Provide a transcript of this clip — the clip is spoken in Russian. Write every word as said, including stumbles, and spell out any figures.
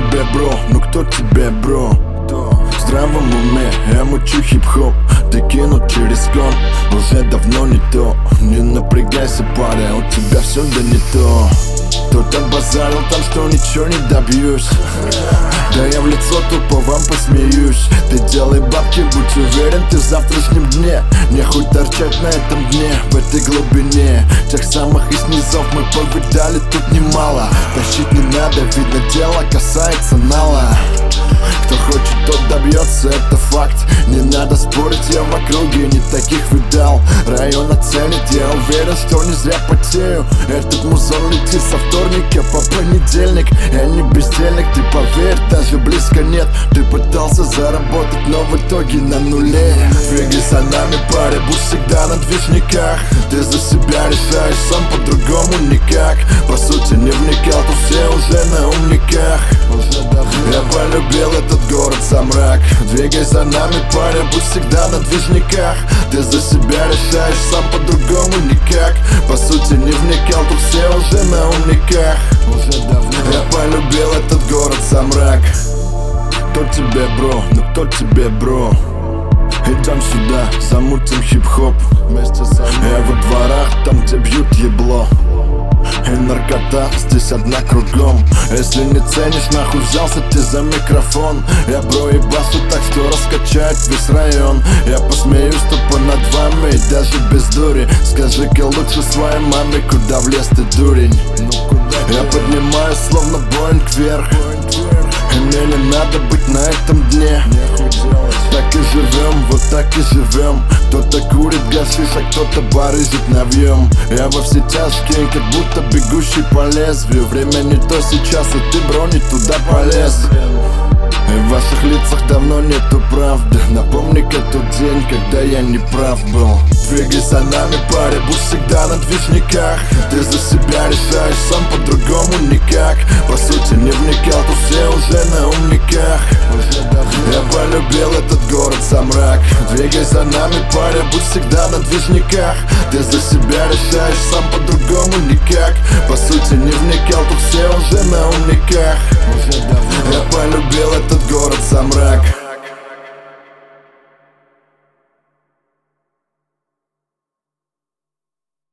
тебе, бро? Ну кто тебе, бро? В здравом уме я мучу хип-хоп. Ты кинут через кон, уже давно не то. Не напрягайся, паря, у тебя все да не то. Кто-то базарил там, что ничего не добьюсь. Да я в лицо тупо вам посмеюсь. Ты делай бабки, будь уверен, ты в завтрашнем дне. Не хоть торчать на этом дне, в этой глубине. Тех самых из низов мы повидали тут немало. Тащить не надо, видно дело касается нала. Кто хочет, тот добьется, это факт. Не надо спорить, я в округе не таких видал. Район оценит, я уверен, что не зря потею. Этот музон летит со вторника по понедельник. Я не бездельник, ты поверь, даже близко нет. Ты пытался заработать, но в итоге на нуле. Двигай за нами, паря, будь всегда на движниках. Ты за себя решаешь, сам по-другому никак. По сути не вникал, то все уже на умниках. Я полюбил этот город за мрак. Двигай за нами, паря, будь всегда на движниках. Ты за себя решаешь, сам по-другому никак. По сути не вникал, тут все уже на умниках. Я полюбил этот город за мрак. Кто тебе, бро? Ну кто тебе, бро? Идем сюда, замутим хип-хоп вместе со мной. Я во дворах, там где бьют ебло. И наркота здесь одна кругом. Если не ценишь, нахуй взялся ты за микрофон. Я бро ебасу так, что раскачает весь район. Я посмеюсь тупо над вами, и даже без дури. Скажи-ка лучше своей маме, куда влез ты, дурень? Я поднимаюсь словно Боинг вверх. И мне не надо быть на этом дне. Так и живем, вот так и живем. Кто-то курит гашиш, а кто-то барыжит навьем. Я во все тяжкие, как будто бегущий по лезвию. Время не то сейчас, и ты, бро, не туда полез. И в ваших лицах давно нету правды. Напомни-ка тот день, когда я не прав был. Двигай за нами, паря, будь всегда на движниках. Ты за себя решаешь, сам по-другому никак. По сути не вникал, то все уже на умниках. Я полюбил этот город за мрак. Двигай за нами, паря, будь всегда на движниках. Ты за себя решаешь, сам по-другому никак. По сути не вникал, то все уже на умниках. Я полюбил этот город за мрак.